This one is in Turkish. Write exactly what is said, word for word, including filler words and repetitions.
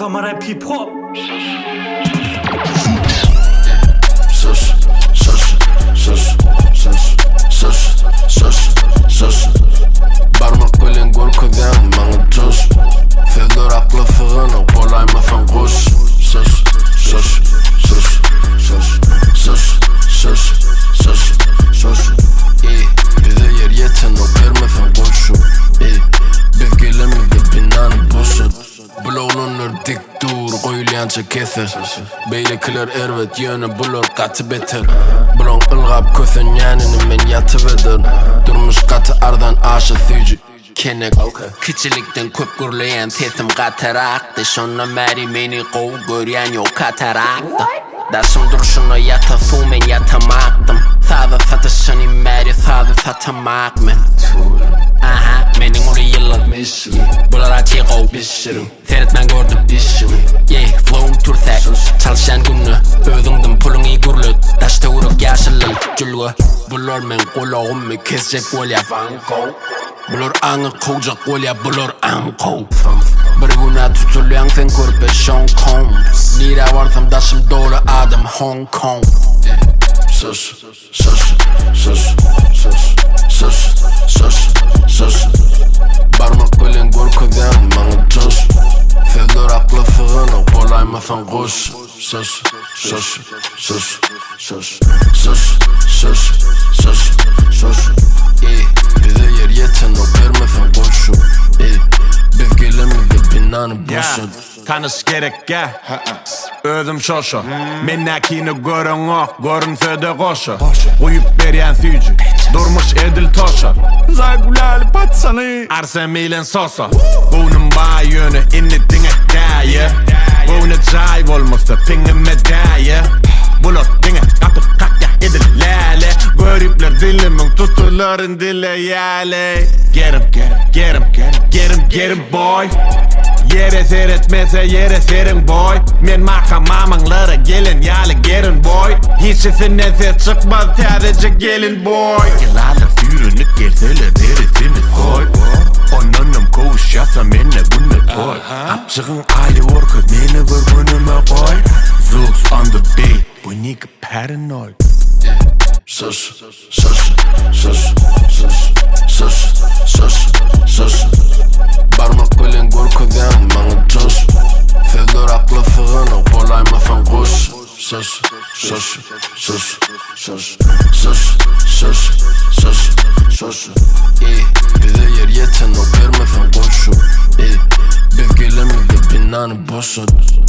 ortama rap hip hop. Sus, sus, sus, sus, sus, sus, sus. Barmak bilen korkudan bana tuz. Fevdor aklı fığını kolayma fan kuş. Sus, sus, sus, sus, sus, sus, sus, sus. İyi, bize yer yeten o verme fan koşu. İyi, biz gelemiz binanı boşun. Bloğunun dik dur, koyulayanca keser. Beylikler ervet yönü bulur katı beter. Bloğun ılgap kösen yanını men yatıvedir. Durmuş katı ardan aşı süycü kenek. Küçülükten köp gürleyen sesim kataraktı. Şuna meri meni kov göryen yok kataraktı. Daşım duruşuna yata su men yatamaktım. Sağda satışını meri sağda satamak men. Aha, menin onu yıllar mission. Bular açık ol pişirim. Seyretmen gördüm dişimi. Yeah, flow'um türsek. Çalışan günü özündüm pulun iyi gürlüt. Taşta uğruk yaşılın cülgü. Bular men kulağım mi kesecek olya fanko. Bular anı kovacak olya bular anko. Bir güne tutulayan sen körpe Sean Combs. Nire varsam daşım dolu adam Hong Kong. Sus, sus, sus, sus, sus, sus, sus. Barmak bilen korkudan bana tuz. Fevdor aklı fığını kolayma fan kuş. Sus, sus, sus, sus, sus, sus, sus, sus. İyi, bize yer yeten o verme fan koşu. İyi, biz gelemiz binanı boşun. Tanış gerek ya Özüm şoşo Mennakini görün ok Görünse de koşo Uyup beryen süycü Durmuş edil toşo Zaygulali patsanı Arsemilen soso Bunun bağ yönü inni dine daya Bunu cayb olmuşsa pingin medaya Bulot dine kapı kakya edil lale Görüpler dilimin tutuların dile yale Get him, get him, get him, get him boy Yere seyretmese yere serin boy Men makamamınlara gelin yalı gelin boy Hiçisinden ses çıkmaz sadece gelin boy Yılarla sürünüp gelseler derisini koy Onunum kovuş yasa menle bunu koy Apçığın ayrı orkut meni vur bunuma koy Zooks on the beat Bu nigga paranoid Sus, sus, sus, sus, sus, sus, sus. Barmak bilen korkudan bana tuz. Fevdor aklı fığını kolayma fan kuş. Sus, sus, sus, sus, sus, sus, sus, sus. İyi, bize yer yeten o verme fan koşu. İyi, biz gelemiz binanı boşun.